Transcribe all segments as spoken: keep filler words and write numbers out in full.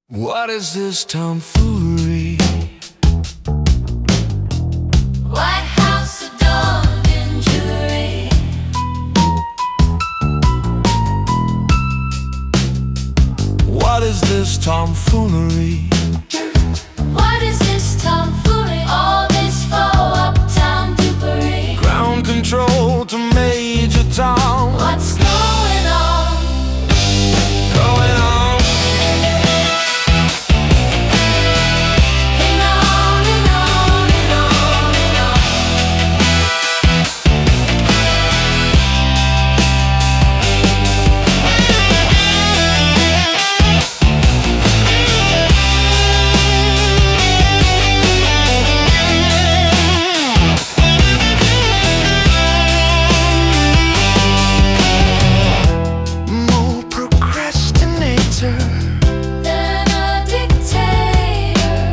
What is this tomfoolery? White House adorned in jewelry. What is this tomfoolery? What is this tomfoolery? All this faux uptown dupery. Ground control to Major Tom. What's going on? Going on. And on and on and on and on. More procrastinator, Then a dictator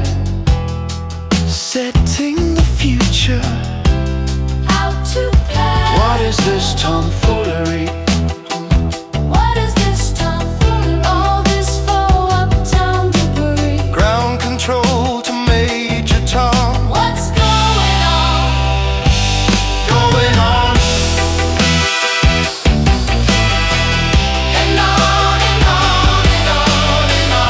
setting the future. out to play. What is this tomfoolery? What is this tomfoolery? All this faux uptown dupery. Ground control to Major Tom. What's going on? Going on. And on and on and on and on.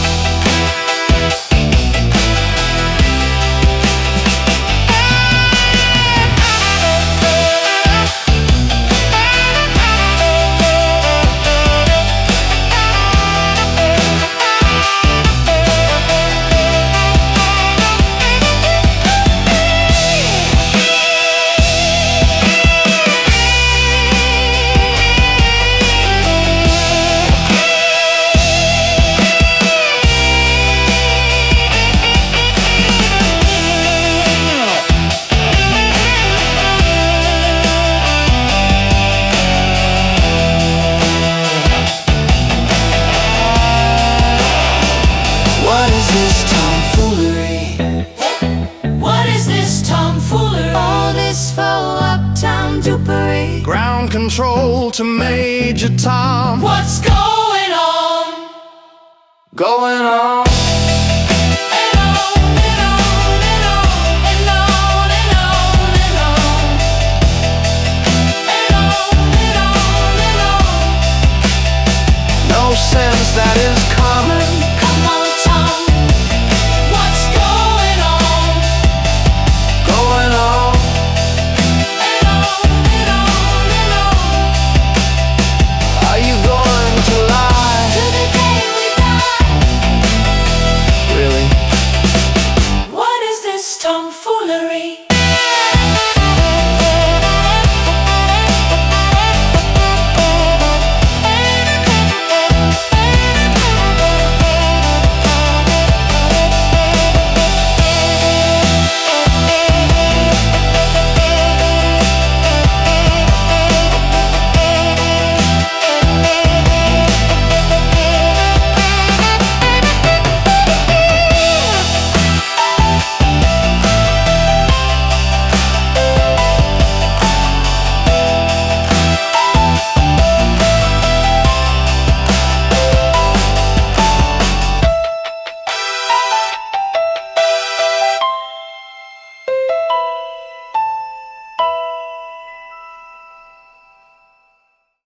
What is this tomfoolery? What is this tomfoolery? All this faux uptown dupery. Ground control to Major Tom. What's going on? Going on.